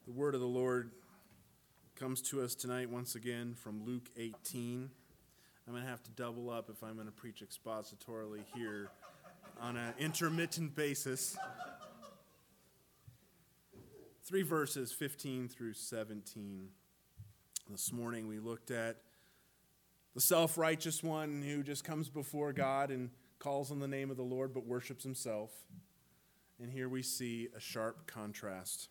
The word of the Lord comes to us tonight once again from Luke 18. I'm going to have to double up if I'm going to preach expositorily here on an intermittent basis. 3 verses, 15 through 17. This morning we looked at the self-righteous one who just comes before God and calls on the name of the Lord but worships himself. And here we see a sharp contrast.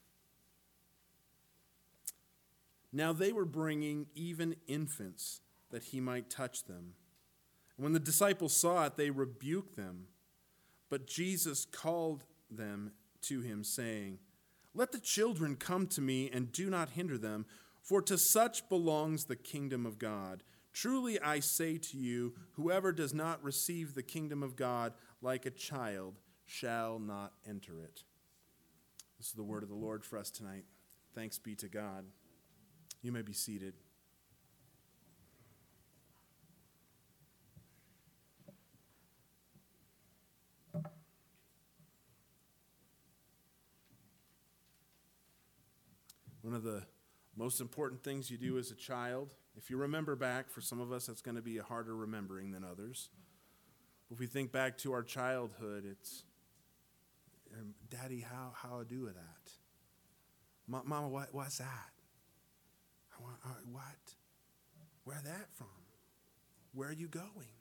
Now they were bringing even infants that he might touch them. And when the disciples saw it, they rebuked them. But Jesus called them to him, saying, "Let the children come to me, and do not hinder them, for to such belongs the kingdom of God. Truly I say to you, whoever does not receive the kingdom of God like a child shall not enter it." This is the word of the Lord for us tonight. Thanks be to God. You may be seated. One of the most important things you do as a child, if you remember back, for some of us that's going to be a harder remembering than others. If we think back to our childhood, it's, "Daddy, how I do with that? Mama, what's that? What? Where that from? Where are you going?"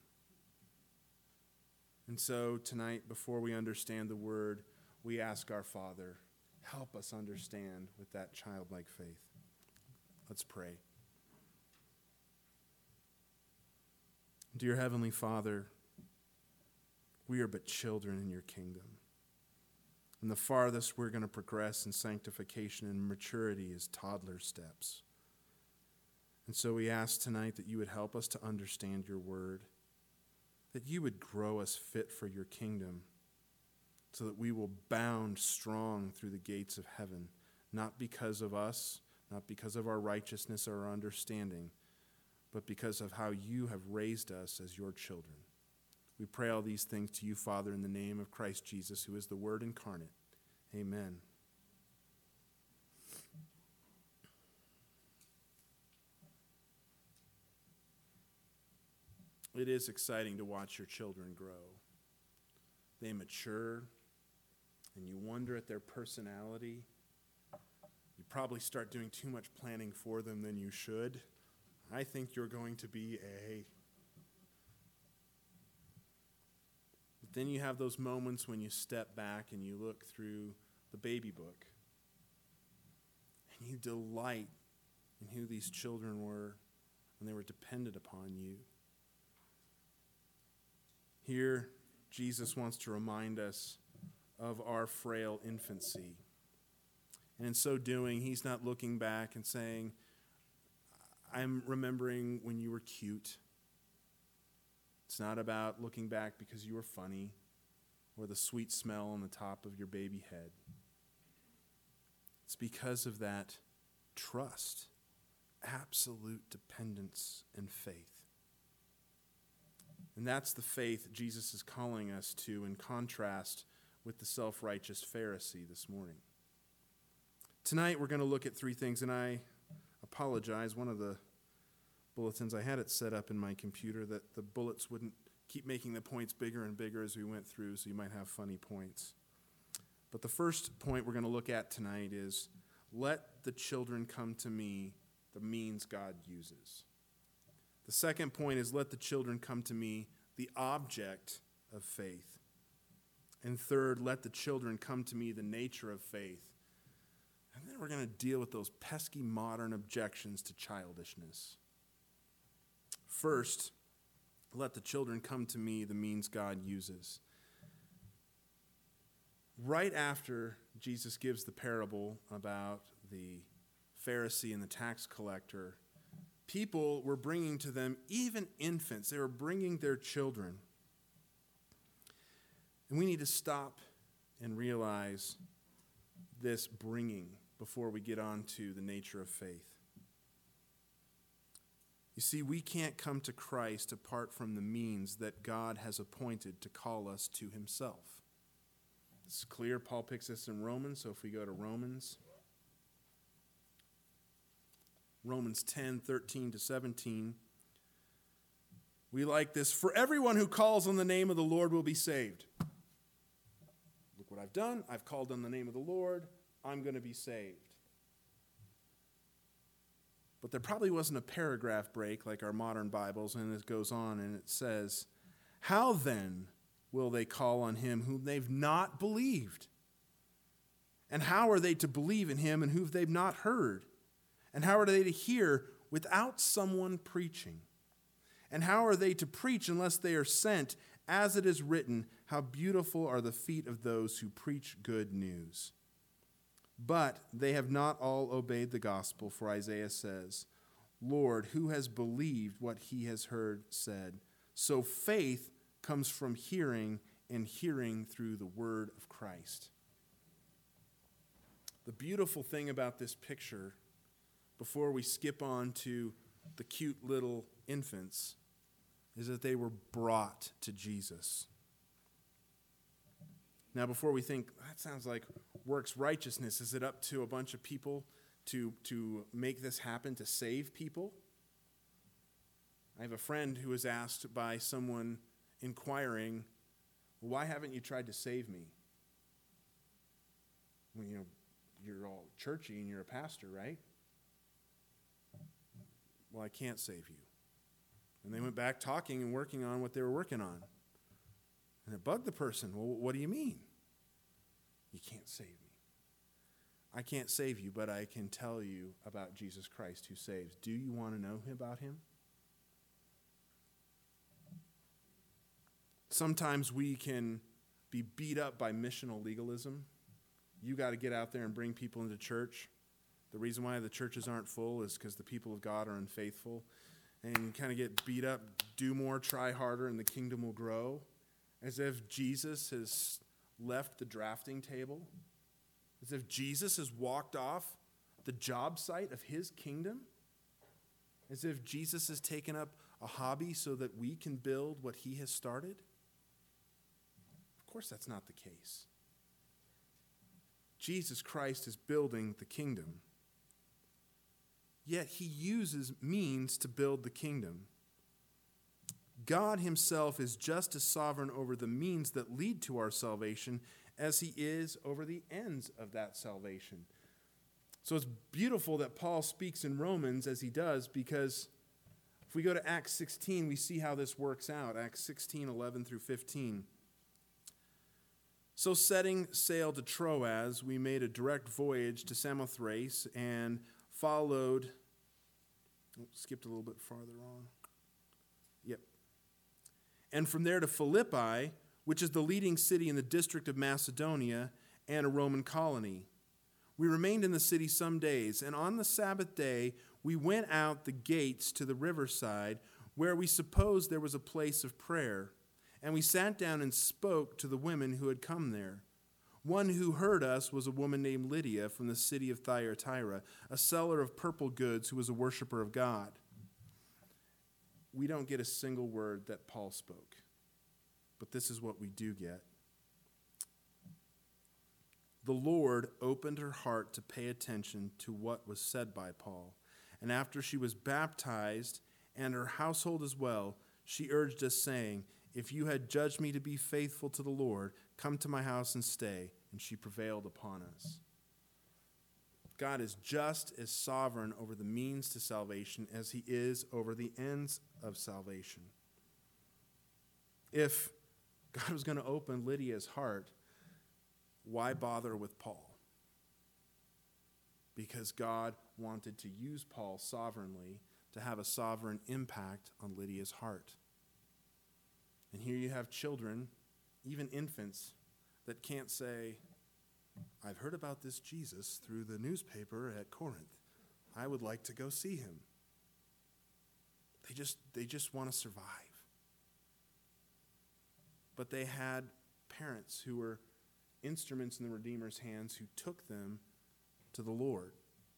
And so tonight, before we understand the word, we ask our Father, help us understand with that childlike faith. Let's pray. Dear Heavenly Father, we are but children in your kingdom. And the farthest we're going to progress in sanctification and maturity is toddler steps. And so we ask tonight that you would help us to understand your word, that you would grow us fit for your kingdom, so that we will bound strong through the gates of heaven, not because of us, not because of our righteousness or our understanding, but because of how you have raised us as your children. We pray all these things to you, Father, in the name of Christ Jesus, who is the Word incarnate. Amen. It is exciting to watch your children grow. They mature, and you wonder at their personality. You probably start doing too much planning for them than you should. I think you're going to be a... But then you have those moments when you step back and you look through the baby book, and you delight in who these children were when they were dependent upon you. Here, Jesus wants to remind us of our frail infancy. And in so doing, he's not looking back and saying, "I'm remembering when you were cute." It's not about looking back because you were funny or the sweet smell on the top of your baby head. It's because of that trust, absolute dependence, and faith. And that's the faith Jesus is calling us to, in contrast with the self-righteous Pharisee this morning. Tonight we're going to look at 3 things, and I apologize. One of the bulletins, I had it set up in my computer that the bullets wouldn't keep making the points bigger and bigger as we went through, so you might have funny points. But the first point we're going to look at tonight is, let the children come to me, the means God uses. The second point is, let the children come to me, the object of faith. And third, let the children come to me, the nature of faith. And then we're going to deal with those pesky modern objections to childishness. First, let the children come to me, the means God uses. Right after Jesus gives the parable about the Pharisee and the tax collector, people were bringing to them even infants. They were bringing their children. And we need to stop and realize this bringing before we get on to the nature of faith. You see, we can't come to Christ apart from the means that God has appointed to call us to himself. It's clear. Paul picks this in Romans, so if we go to Romans Romans 10:13-17. We like this. For everyone who calls on the name of the Lord will be saved. Look what I've done. I've called on the name of the Lord. I'm going to be saved. But there probably wasn't a paragraph break like our modern Bibles, and it goes on and it says, how then will they call on him whom they've not believed? And how are they to believe in him and whom they've not heard? And how are they to hear without someone preaching? And how are they to preach unless they are sent? As it is written, how beautiful are the feet of those who preach good news. But they have not all obeyed the gospel, for Isaiah says, Lord, who has believed what he has heard said? So faith comes from hearing, and hearing through the word of Christ. The beautiful thing about this picture, before we skip on to the cute little infants, is that they were brought to Jesus. Now, before we think, that sounds like works righteousness, is it up to a bunch of people to make this happen, to save people? I have a friend who was asked by someone inquiring, why haven't you tried to save me? Well, you're all churchy and you're a pastor, right? Well, I can't save you. And they went back talking and working on what they were working on. And it bugged the person. Well, what do you mean? You can't save me. I can't save you, but I can tell you about Jesus Christ who saves. Do you want to know about him? Sometimes we can be beat up by missional legalism. You got to get out there and bring people into church. The reason why the churches aren't full is because the people of God are unfaithful. And you kind of get beat up, do more, try harder, and the kingdom will grow. As if Jesus has left the drafting table. As if Jesus has walked off the job site of his kingdom. As if Jesus has taken up a hobby so that we can build what he has started. Of course, that's not the case. Jesus Christ is building the kingdom. Yet he uses means to build the kingdom. God himself is just as sovereign over the means that lead to our salvation as he is over the ends of that salvation. So it's beautiful that Paul speaks in Romans as he does, because if we go to Acts 16, we see how this works out. Acts 16, 11 through 15. So setting sail to Troas, we made a direct voyage to Samothrace and followed, skipped a little bit farther on. Yep. And from there to Philippi, which is the leading city in the district of Macedonia and a Roman colony. We remained in the city some days, and on the Sabbath day we went out the gates to the riverside, where we supposed there was a place of prayer. And we sat down and spoke to the women who had come there. One who heard us was a woman named Lydia from the city of Thyatira, a seller of purple goods who was a worshiper of God. We don't get a single word that Paul spoke, but this is what we do get. The Lord opened her heart to pay attention to what was said by Paul. And after she was baptized, and her household as well, she urged us, saying, if you had judged me to be faithful to the Lord, come to my house and stay. And she prevailed upon us. God is just as sovereign over the means to salvation as he is over the ends of salvation. If God was going to open Lydia's heart, why bother with Paul? Because God wanted to use Paul sovereignly to have a sovereign impact on Lydia's heart. And here you have children, even infants, that can't say, I've heard about this Jesus through the newspaper at Corinth. I would like to go see him. They just want to survive. But they had parents who were instruments in the Redeemer's hands who took them to the Lord.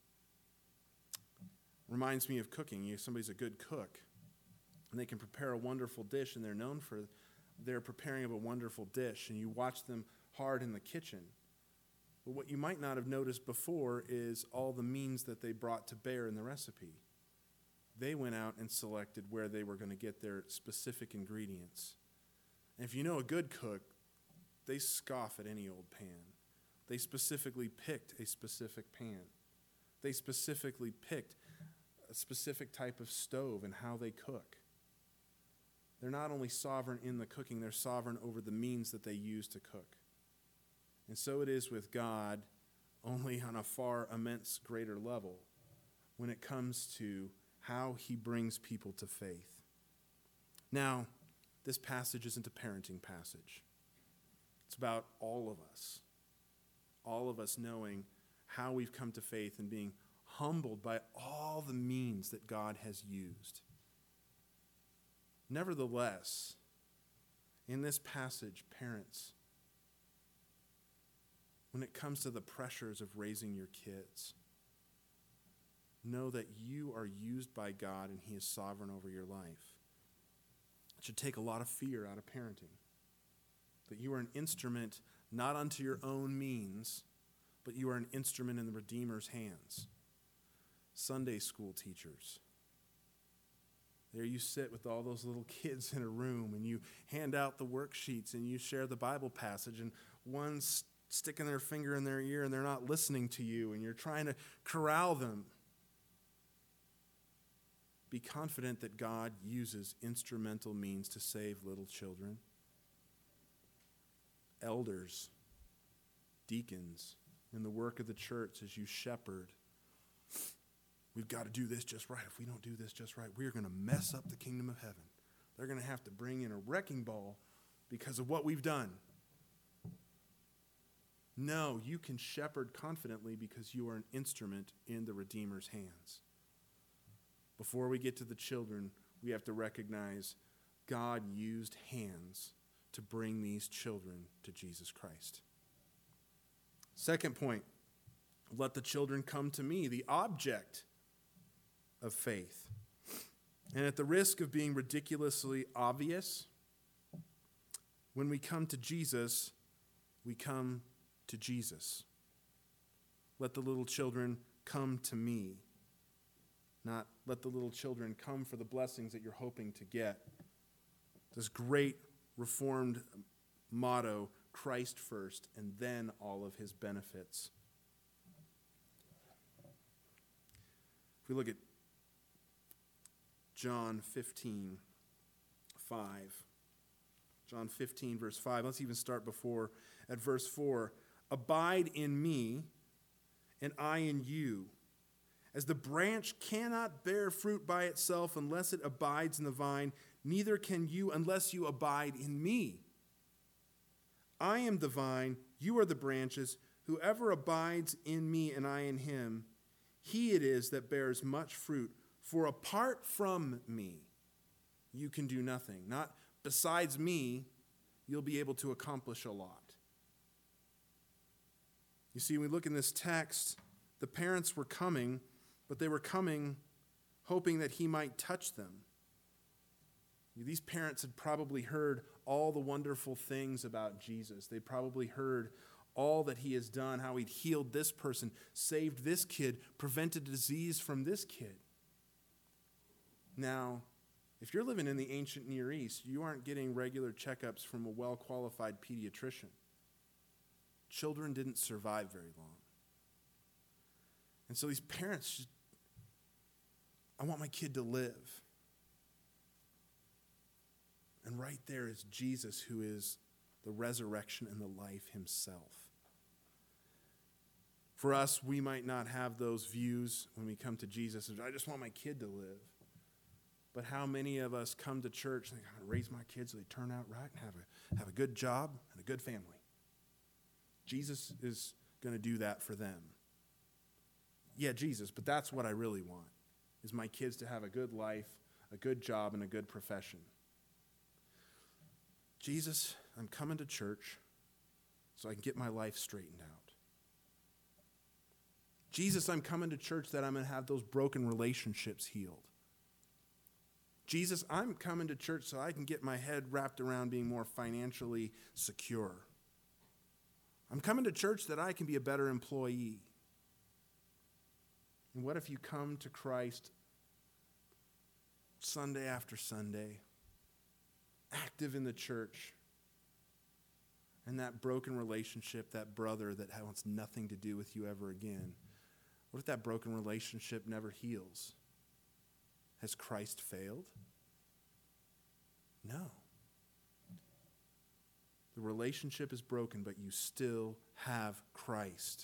Reminds me of cooking. Somebody's a good cook, and they can prepare a wonderful dish, and they're known for their preparing of a wonderful dish, and you watch them hard in the kitchen. But what you might not have noticed before is all the means that they brought to bear in the recipe. They went out and selected where they were going to get their specific ingredients. And if you know a good cook, they scoff at any old pan. They specifically picked a specific pan. They specifically picked a specific type of stove and how they cook. They're not only sovereign in the cooking, they're sovereign over the means that they use to cook. And so it is with God, only on a far immense greater level when it comes to how he brings people to faith. Now, this passage isn't a parenting passage. It's about all of us knowing how we've come to faith and being humbled by all the means that God has used. Nevertheless, in this passage, parents, when it comes to the pressures of raising your kids, know that you are used by God and he is sovereign over your life. It should take a lot of fear out of parenting. That you are an instrument not unto your own means, but you are an instrument in the Redeemer's hands. Sunday school teachers. There you sit with all those little kids in a room and you hand out the worksheets and you share the Bible passage and one's sticking their finger in their ear and they're not listening to you and you're trying to corral them. Be confident that God uses instrumental means to save little children. Elders, deacons, in the work of the church as you shepherd, we've got to do this just right. If we don't do this just right, we're going to mess up the kingdom of heaven. They're going to have to bring in a wrecking ball because of what we've done. No, you can shepherd confidently because you are an instrument in the Redeemer's hands. Before we get to the children, we have to recognize God used hands to bring these children to Jesus Christ. Second point, let the children come to me, the object of faith. And at the risk of being ridiculously obvious, when we come to Jesus, we come to Jesus. Let the little children come to me. Not let the little children come for the blessings that you're hoping to get. This great Reformed motto, Christ first, and then all of his benefits. If we look at John 15, 5. John 15, verse 5. Let's even start before at verse 4. Abide in me, and I in you. As the branch cannot bear fruit by itself unless it abides in the vine, neither can you unless you abide in me. I am the vine, you are the branches. Whoever abides in me and I in him, he it is that bears much fruit. For apart from me, you can do nothing. Not besides me, you'll be able to accomplish a lot. You see, when we look in this text, the parents were coming, but they were coming hoping that he might touch them. These parents had probably heard all the wonderful things about Jesus. They probably heard all that he has done, how he'd healed this person, saved this kid, prevented disease from this kid. Now, if you're living in the ancient Near East, you aren't getting regular checkups from a well-qualified pediatrician. Children didn't survive very long. And so these parents just, I want my kid to live. And right there is Jesus, who is the resurrection and the life himself. For us, we might not have those views when we come to Jesus. I just want my kid to live. But how many of us come to church and think, I'm going to raise my kids so they turn out right and have a good job and a good family? Jesus is going to do that for them. Yeah, Jesus, but that's what I really want, is my kids to have a good life, a good job, and a good profession. Jesus, I'm coming to church so I can get my life straightened out. Jesus, I'm coming to church that I'm going to have those broken relationships healed. Jesus, I'm coming to church so I can get my head wrapped around being more financially secure. I'm coming to church that I can be a better employee. And what if you come to Christ Sunday after Sunday, active in the church, and that broken relationship, that brother that wants nothing to do with you ever again, what if that broken relationship never heals? Has Christ failed? No. The relationship is broken, but you still have Christ.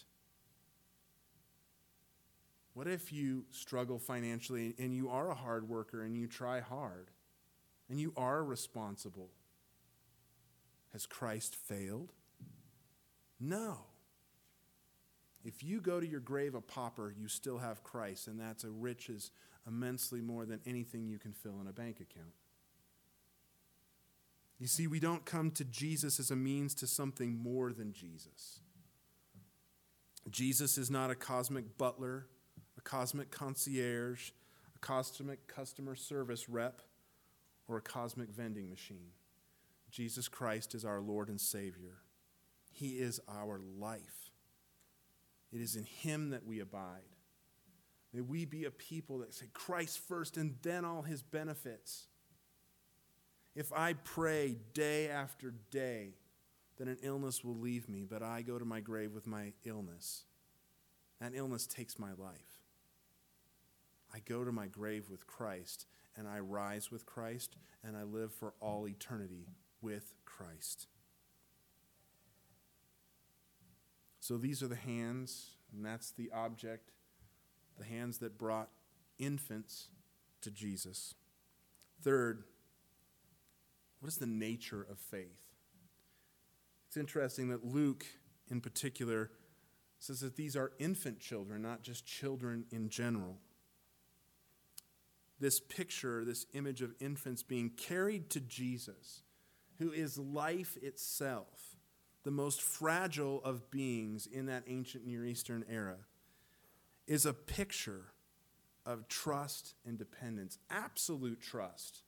What if you struggle financially and you are a hard worker and you try hard and you are responsible? Has Christ failed? No. If you go to your grave a pauper, you still have Christ, and that's riches immensely more than anything you can fill in a bank account. You see, we don't come to Jesus as a means to something more than Jesus. Jesus is not a cosmic butler, a cosmic concierge, a cosmic customer service rep, or a cosmic vending machine. Jesus Christ is our Lord and Savior. He is our life. It is in Him that we abide. May we be a people that say Christ first and then all His benefits. If I pray day after day that an illness will leave me, but I go to my grave with my illness, that illness takes my life. I go to my grave with Christ, and I rise with Christ, and I live for all eternity with Christ. So these are the hands, and that's the object, the hands that brought infants to Jesus. Third, what is the nature of faith? It's interesting that Luke, in particular, says that these are infant children, not just children in general. This picture, this image of infants being carried to Jesus, who is life itself, the most fragile of beings in that ancient Near Eastern era, is a picture of trust and dependence, absolute trust.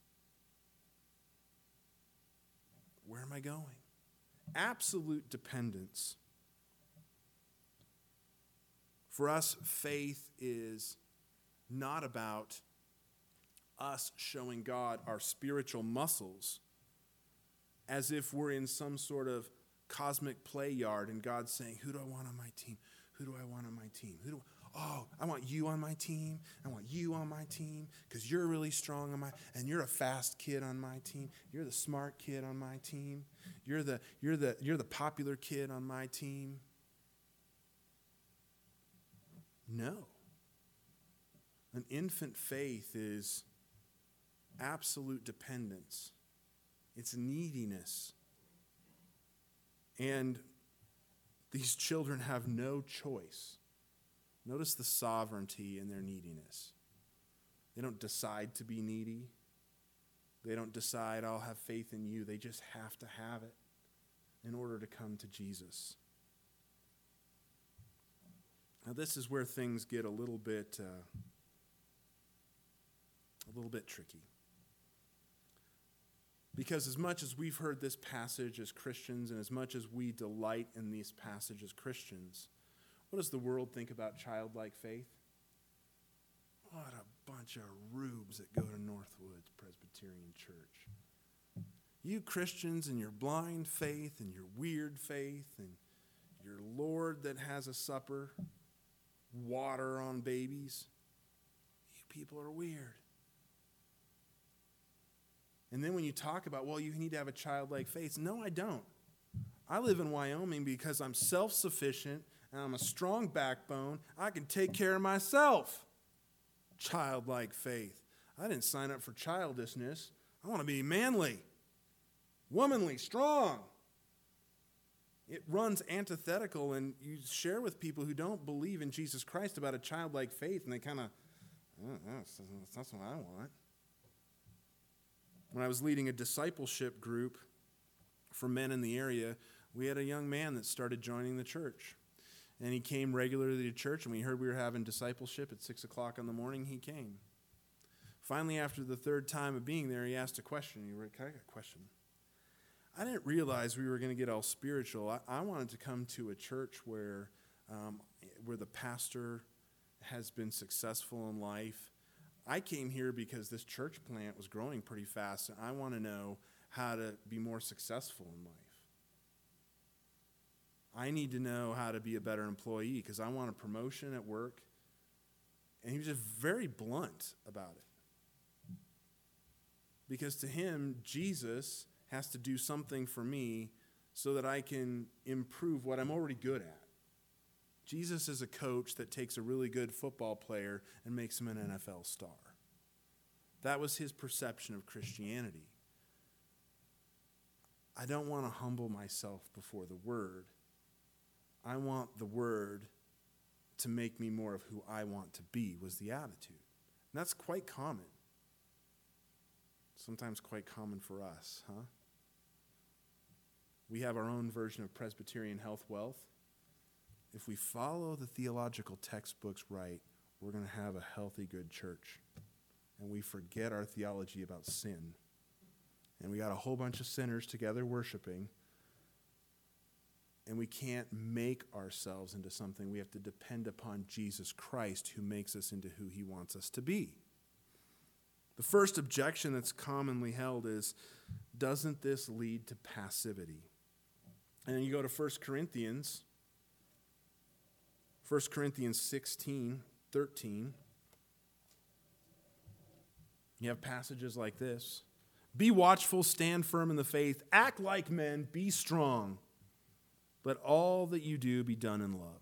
Where am I going? Absolute dependence. For us, faith is not about us showing God our spiritual muscles as if we're in some sort of cosmic play yard and God's saying, who do I want on my team? Who do I want on my team? I want you on my team. I want you on my team because you're really strong and you're a fast kid on my team. You're the smart kid on my team. You're the popular kid on my team. No. An infant faith is absolute dependence. It's neediness. And these children have no choice. Notice the sovereignty in their neediness. They don't decide to be needy. They don't decide, I'll have faith in you. They just have to have it in order to come to Jesus. Now this is where things get a little bit tricky. Because as much as we've heard this passage as Christians and as much as we delight in these passages as Christians, what does the world think about childlike faith? What a bunch of rubes that go to Northwoods Presbyterian Church. You Christians and your blind faith and your weird faith and your Lord that has a supper, water on babies. You people are weird. And then when you talk about, well, you need to have a childlike faith. No, I don't. I live in Wyoming because I'm self-sufficient and I'm a strong backbone. I can take care of myself. Childlike faith. I didn't sign up for childishness. I want to be manly, womanly, strong. It runs antithetical, and you share with people who don't believe in Jesus Christ about a childlike faith, and they kind of, that's what I want. When I was leading a discipleship group for men in the area, we had a young man that started joining the church. And he came regularly to church, and we heard we were having discipleship at 6 o'clock in the morning. He came. Finally, after the third time of being there, he asked a question. He wrote, I got a question. I didn't realize we were going to get all spiritual. I wanted to come to a church where the pastor has been successful in life. I came here because this church plant was growing pretty fast, and I want to know how to be more successful in life. I need to know how to be a better employee because I want a promotion at work. And he was just very blunt about it. Because to him, Jesus has to do something for me so that I can improve what I'm already good at. Jesus is a coach that takes a really good football player and makes him an NFL star. That was his perception of Christianity. I don't want to humble myself before the Word. I want the Word to make me more of who I want to be, was the attitude. And that's quite common. Sometimes quite common for us, huh? We have our own version of Presbyterian health wealth. If we follow the theological textbooks right, we're going to have a healthy, good church. And we forget our theology about sin. And we got a whole bunch of sinners together worshiping. And we can't make ourselves into something. We have to depend upon Jesus Christ, who makes us into who he wants us to be. The first objection that's commonly held is, doesn't this lead to passivity? And then you go to 1 Corinthians 16:13. You have passages like this. Be watchful, stand firm in the faith, act like men, be strong. Let all that you do be done in love.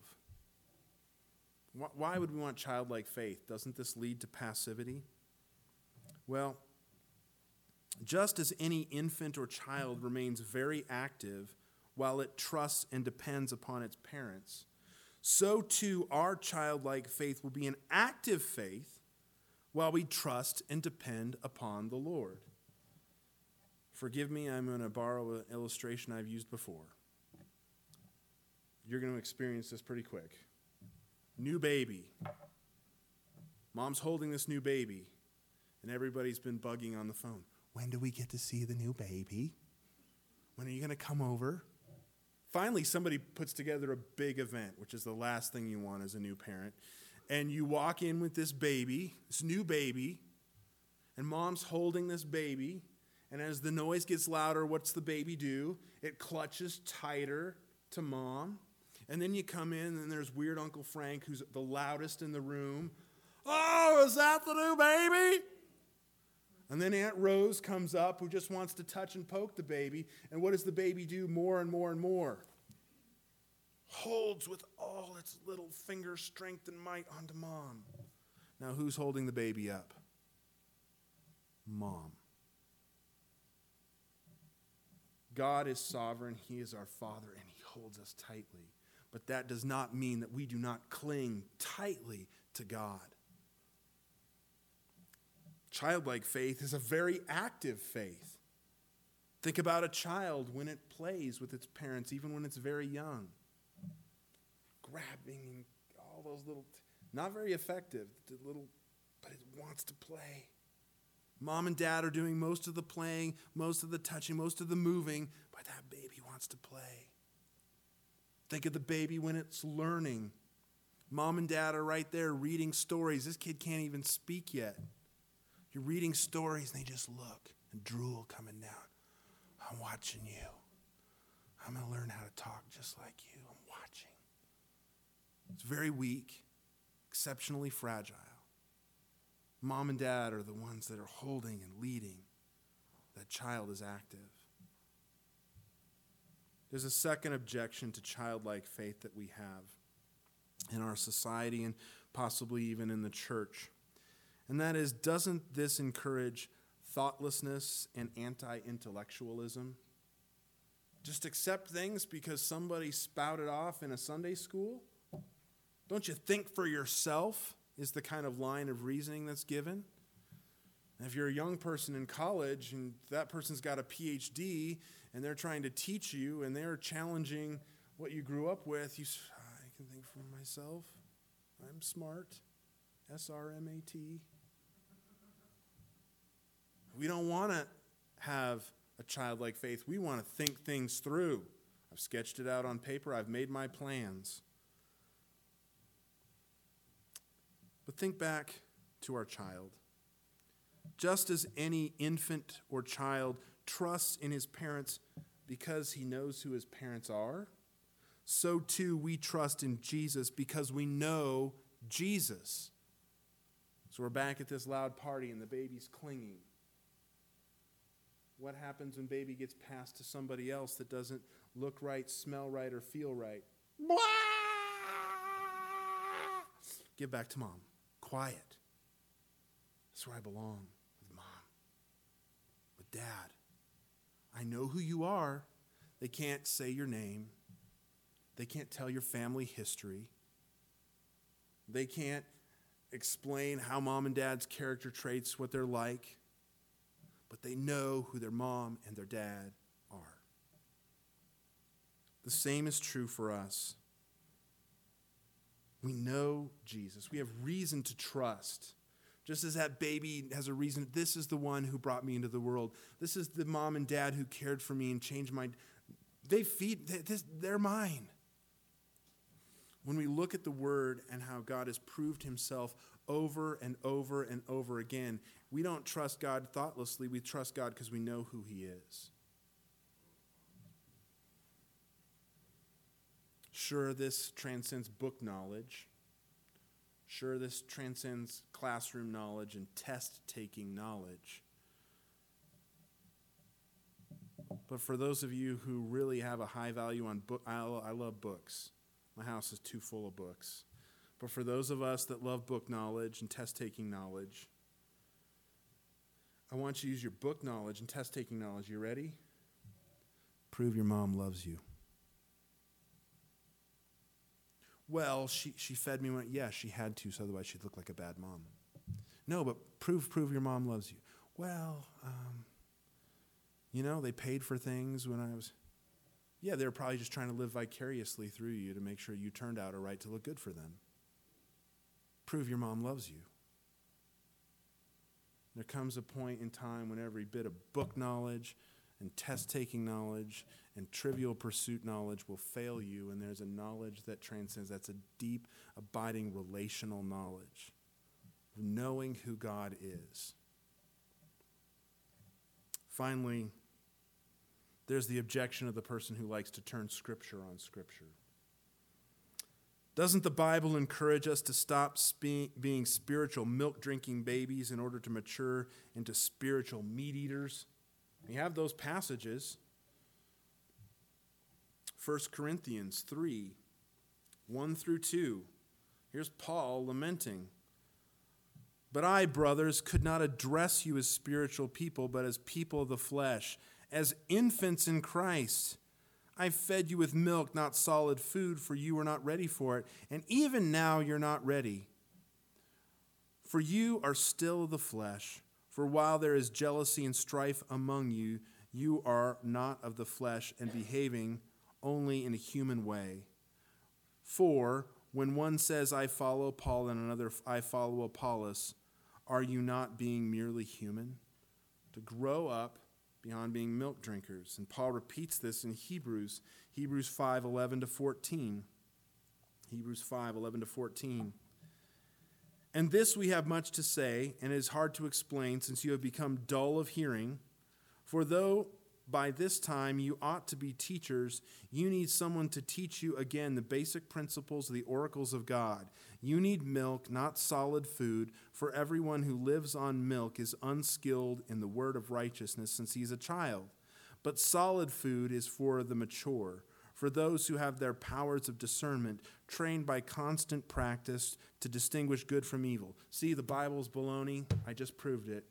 Why would we want childlike faith? Doesn't this lead to passivity? Well, just as any infant or child remains very active while it trusts and depends upon its parents, so too our childlike faith will be an active faith while we trust and depend upon the Lord. Forgive me, I'm going to borrow an illustration I've used before. You're going to experience this pretty quick. New baby. Mom's holding this new baby, and everybody's been bugging on the phone. When do we get to see the new baby? When are you going to come over? Finally, somebody puts together a big event, which is the last thing you want as a new parent. And you walk in with this baby, this new baby, and mom's holding this baby. And as the noise gets louder, what's the baby do? It clutches tighter to mom. And then you come in, and there's weird Uncle Frank, who's the loudest in the room. Oh, is that the new baby? And then Aunt Rose comes up, who just wants to touch and poke the baby. And what does the baby do more and more and more? Holds with all its little finger strength and might onto mom. Now, who's holding the baby up? Mom. God is sovereign. He is our Father, and he holds us tightly. But that does not mean that we do not cling tightly to God. Childlike faith is a very active faith. Think about a child when it plays with its parents, even when it's very young. Grabbing and all those little, not very effective, but it wants to play. Mom and dad are doing most of the playing, most of the touching, most of the moving, but that baby wants to play. Think of the baby when it's learning. Mom and dad are right there reading stories. This kid can't even speak yet. You're reading stories and they just look and drool coming down. I'm watching you. I'm going to learn how to talk just like you. I'm watching. It's very weak, exceptionally fragile. Mom and dad are the ones that are holding and leading. That child is active. There's a second objection to childlike faith that we have in our society and possibly even in the church. And that is, doesn't this encourage thoughtlessness and anti-intellectualism? Just accept things because somebody spouted off in a Sunday school? Don't you think for yourself is the kind of line of reasoning that's given. And if you're a young person in college and that person's got a PhD and they're trying to teach you and they're challenging what you grew up with, you say, I can think for myself. I'm smart. SRMAT. We don't want to have a childlike faith. We want to think things through. I've sketched it out on paper. I've made my plans. But think back to our child. Just as any infant or child trusts in his parents because he knows who his parents are, so too we trust in Jesus because we know Jesus. So we're back at this loud party and the baby's clinging. What happens when baby gets passed to somebody else that doesn't look right, smell right, or feel right? Blah! Give back to mom. Quiet. That's where I belong, with mom, with dad. I know who you are. They can't say your name. They can't tell your family history. They can't explain how mom and dad's character traits, what they're like. But they know who their mom and their dad are. The same is true for us. We know Jesus. We have reason to trust. Just as that baby has a reason, this is the one who brought me into the world. This is the mom and dad who cared for me and changed my... They're mine. When we look at the Word and how God has proved himself over and over and over again, we don't trust God thoughtlessly. We trust God because we know who he is. Sure, this transcends book knowledge. Sure, this transcends classroom knowledge and test-taking knowledge. But for those of you who really have a high value on book, I love books. My house is too full of books. But for those of us that love book knowledge and test-taking knowledge, I want you to use your book knowledge and test-taking knowledge. You ready? Prove your mom loves you. Well, she fed me when, yeah, she had to, so otherwise she'd look like a bad mom. No, but prove your mom loves you. Well, they paid for things when I was... Yeah, they were probably just trying to live vicariously through you to make sure you turned out all right to look good for them. Prove your mom loves you. There comes a point in time when every bit of book knowledge and test-taking knowledge and trivial pursuit knowledge will fail you, and there's a knowledge that transcends. That's a deep, abiding, relational knowledge of knowing who God is. Finally, there's the objection of the person who likes to turn Scripture on Scripture. Doesn't the Bible encourage us to stop being spiritual milk-drinking babies in order to mature into spiritual meat-eaters? We have those passages. 1 Corinthians 3, 1 through 2. Here's Paul lamenting. But I, brothers, could not address you as spiritual people, but as people of the flesh, as infants in Christ. I fed you with milk, not solid food, for you were not ready for it. And even now you're not ready. For you are still of the flesh. For while there is jealousy and strife among you, you are not of the flesh and behaving only in a human way. For when one says, I follow Paul, and another, I follow Apollos, are you not being merely human? To grow up beyond being milk drinkers. And Paul repeats this in Hebrews 5:11 to 14. Hebrews 5:11 to 14. And this we have much to say, and it is hard to explain, since you have become dull of hearing. For though by this time you ought to be teachers, you need someone to teach you again the basic principles of the oracles of God. You need milk, not solid food, for everyone who lives on milk is unskilled in the word of righteousness, since he is a child. But solid food is for the mature, for those who have their powers of discernment trained by constant practice to distinguish good from evil. See, the Bible's baloney. I just proved it.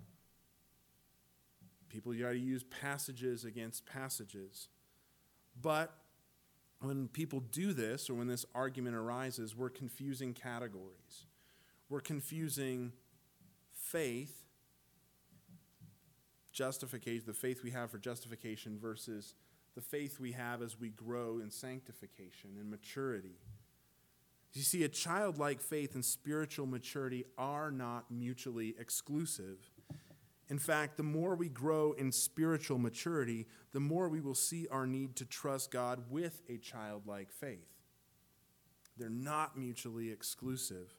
People try to use passages against passages. But when people do this, or when this argument arises, we're confusing categories. We're confusing faith, justification, the faith we have for justification versus the faith we have as we grow in sanctification and maturity. You see, a childlike faith and spiritual maturity are not mutually exclusive. In fact, the more we grow in spiritual maturity, the more we will see our need to trust God with a childlike faith. They're not mutually exclusive.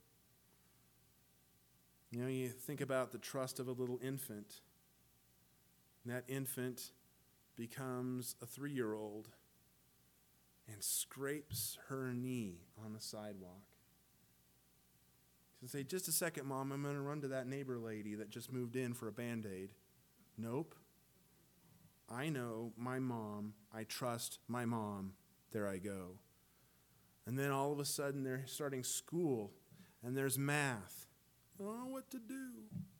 You know, you think about the trust of a little infant, and that infant becomes a 3-year-old and scrapes her knee on the sidewalk. She'll say, "Just a second, Mom, I'm going to run to that neighbor lady that just moved in for a Band-Aid." Nope. I know my mom. I trust my mom. There I go. And then all of a sudden they're starting school and there's math. I don't know what to do.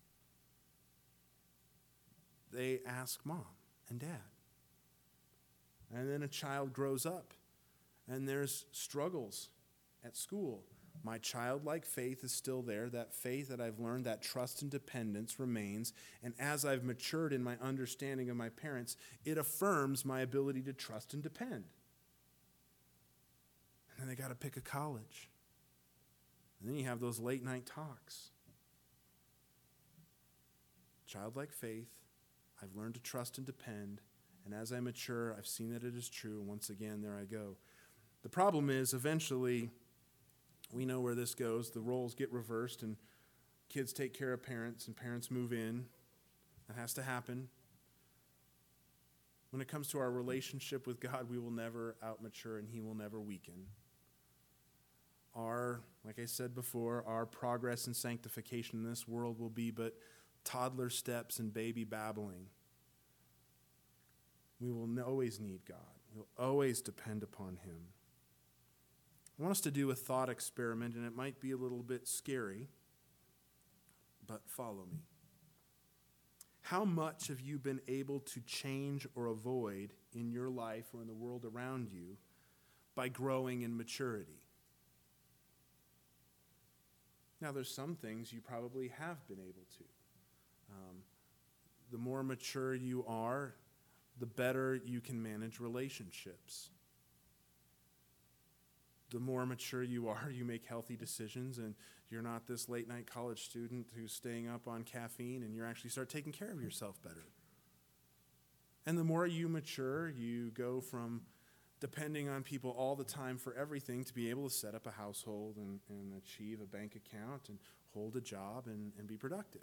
They ask Mom and Dad. And then a child grows up and there's struggles at school. My childlike faith is still there. That faith that I've learned, that trust and dependence remains. And as I've matured in my understanding of my parents, it affirms my ability to trust and depend. And then they got to pick a college. And then you have those late night talks. Childlike faith, I've learned to trust and depend. And as I mature, I've seen that it is true. And once again, there I go. The problem is, eventually, we know where this goes. The roles get reversed and kids take care of parents and parents move in. That has to happen. When it comes to our relationship with God, we will never outmature and He will never weaken. Like I said before, our progress and sanctification in this world will be but toddler steps and baby babbling. We will always need God. We'll always depend upon Him. I want us to do a thought experiment, and it might be a little bit scary, but follow me. How much have you been able to change or avoid in your life or in the world around you by growing in maturity? Now, there's some things you probably have been able to. The more mature you are, the better you can manage relationships. The more mature you are, you make healthy decisions, and you're not this late-night college student who's staying up on caffeine, and you actually start taking care of yourself better. And the more you mature, you go from depending on people all the time for everything to be able to set up a household and achieve a bank account and hold a job and be productive.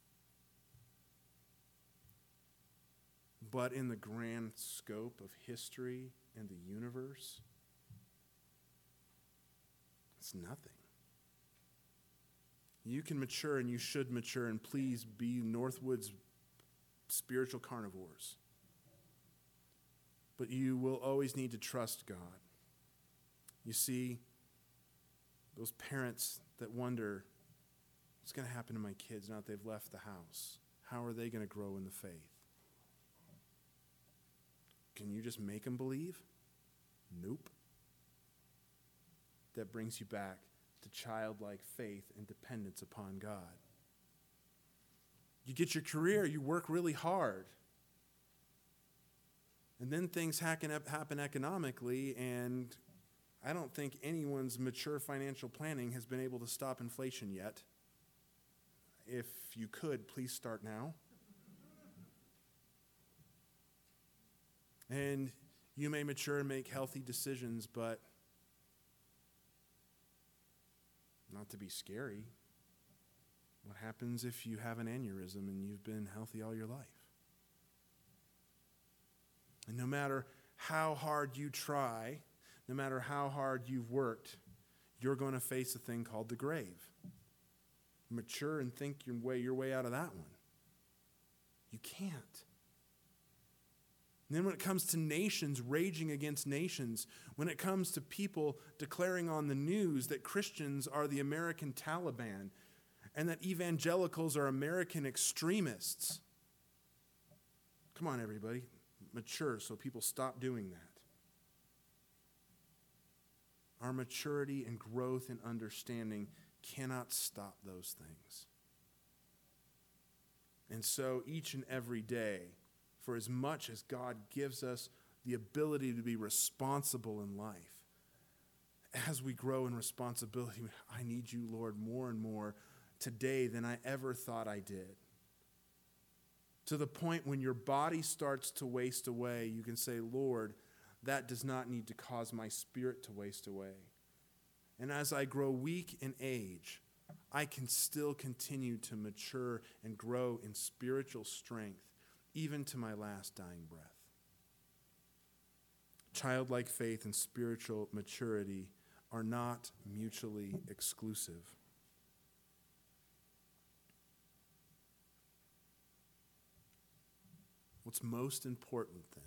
But in the grand scope of history and the universe, it's nothing. You can mature and you should mature, and please be Northwood's spiritual carnivores. But you will always need to trust God. You see, those parents that wonder, what's going to happen to my kids now that they've left the house? How are they going to grow in the faith? Can you just make them believe? Nope. That brings you back to childlike faith and dependence upon God. You get your career, you work really hard. And then things happen economically, and I don't think anyone's mature financial planning has been able to stop inflation yet. If you could, please start now. And you may mature and make healthy decisions, but not to be scary. What happens if you have an aneurysm and you've been healthy all your life? And no matter how hard you try, no matter how hard you've worked, you're going to face a thing called the grave. Mature and think your way out of that one. You can't. And then when it comes to nations raging against nations, when it comes to people declaring on the news that Christians are the American Taliban and that evangelicals are American extremists, come on, everybody, mature so people stop doing that. Our maturity and growth and understanding cannot stop those things. And so each and every day, for as much as God gives us the ability to be responsible in life, as we grow in responsibility, I need you, Lord, more and more today than I ever thought I did. to the point when your body starts to waste away, you can say, Lord, that does not need to cause my spirit to waste away. And as I grow weak in age, I can still continue to mature and grow in spiritual strength, even to my last dying breath. Childlike faith and spiritual maturity are not mutually exclusive. What's most important then,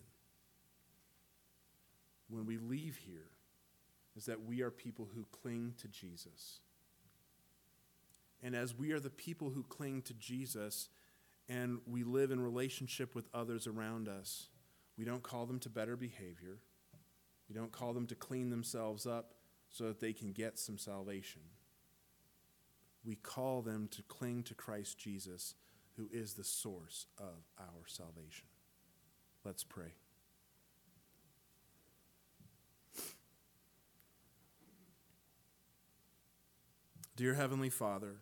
when we leave here, is that we are people who cling to Jesus. And as we are the people who cling to Jesus and we live in relationship with others around us, we don't call them to better behavior. We don't call them to clean themselves up so that they can get some salvation. We call them to cling to Christ Jesus, who is the source of our salvation. Let's pray. Dear Heavenly Father,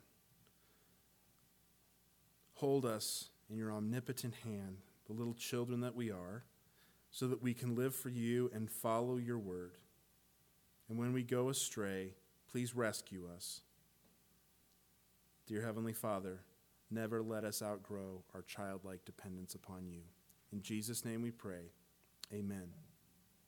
hold us in your omnipotent hand, the little children that we are, so that we can live for you and follow your word. And when we go astray, please rescue us. Dear Heavenly Father, never let us outgrow our childlike dependence upon you. In Jesus' name we pray. Amen.